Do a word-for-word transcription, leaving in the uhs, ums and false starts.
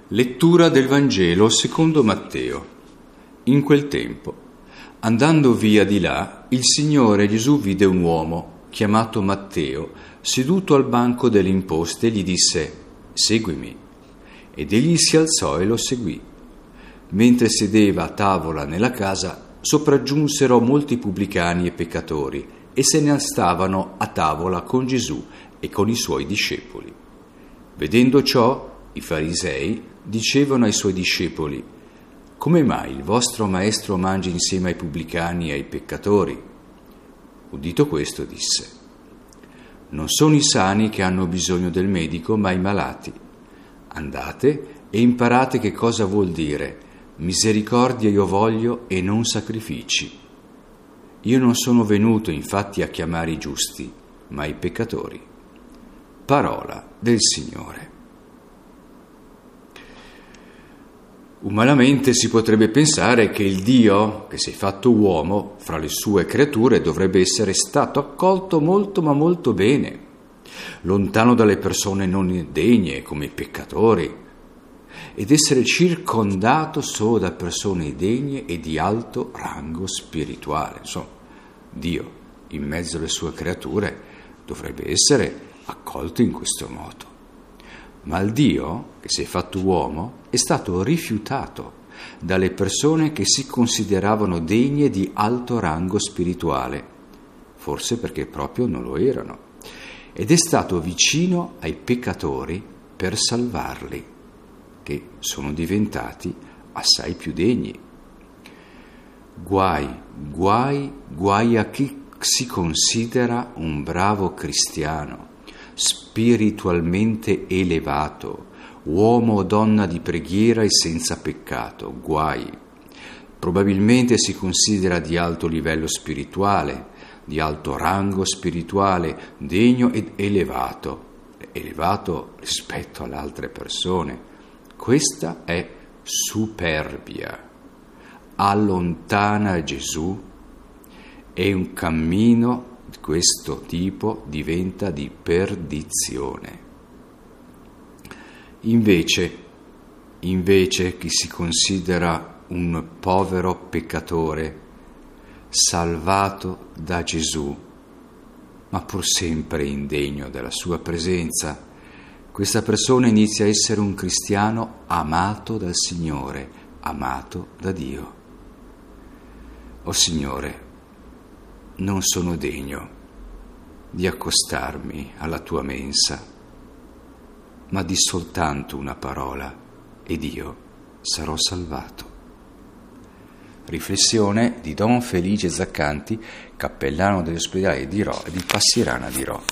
Lettura del Vangelo secondo Matteo. In quel tempo, andando via di là, il Signore Gesù vide un uomo, chiamato Matteo, seduto al banco delle imposte e gli disse: «Seguimi». Ed egli si alzò e lo seguì. Mentre sedeva a tavola nella casa, sopraggiunsero molti pubblicani e peccatori e se ne stavano a tavola con Gesù e con i suoi discepoli. Vedendo ciò, i farisei dicevano ai suoi discepoli: «Come mai il vostro maestro mangia insieme ai pubblicani e ai peccatori?» Udito questo disse: «Non sono i sani che hanno bisogno del medico, ma i malati. Andate e imparate che cosa vuol dire: misericordia io voglio e non sacrifici. Io non sono venuto infatti a chiamare i giusti, ma i peccatori». Parola del Signore. Umanamente si potrebbe pensare che il Dio, che si è fatto uomo, fra le sue creature dovrebbe essere stato accolto molto ma molto bene, lontano dalle persone non degne come i peccatori, ed essere circondato solo da persone degne e di alto rango spirituale. Insomma, Dio, in mezzo alle sue creature, dovrebbe essere accolto in questo modo. Ma il Dio, che si è fatto uomo, è stato rifiutato dalle persone che si consideravano degne di alto rango spirituale, forse perché proprio non lo erano, ed è stato vicino ai peccatori per salvarli, che sono diventati assai più degni. Guai, guai, guai a chi si considera un bravo cristiano, spiritualmente elevato, uomo o donna di preghiera e senza peccato, guai. Probabilmente si considera di alto livello spirituale, di alto rango spirituale, degno ed elevato, elevato rispetto alle altre persone. Questa è superbia. Allontana Gesù e un cammino di questo tipo diventa di perdizione. Invece, invece chi si considera un povero peccatore, salvato da Gesù, ma pur sempre indegno della sua presenza, questa persona inizia a essere un cristiano amato dal Signore, amato da Dio. O Signore, non sono degno di accostarmi alla tua mensa, ma di soltanto una parola ed io sarò salvato. Riflessione di Don Felice Zaccanti, cappellano dell'ospedale di Rho e di Passirana di Rho.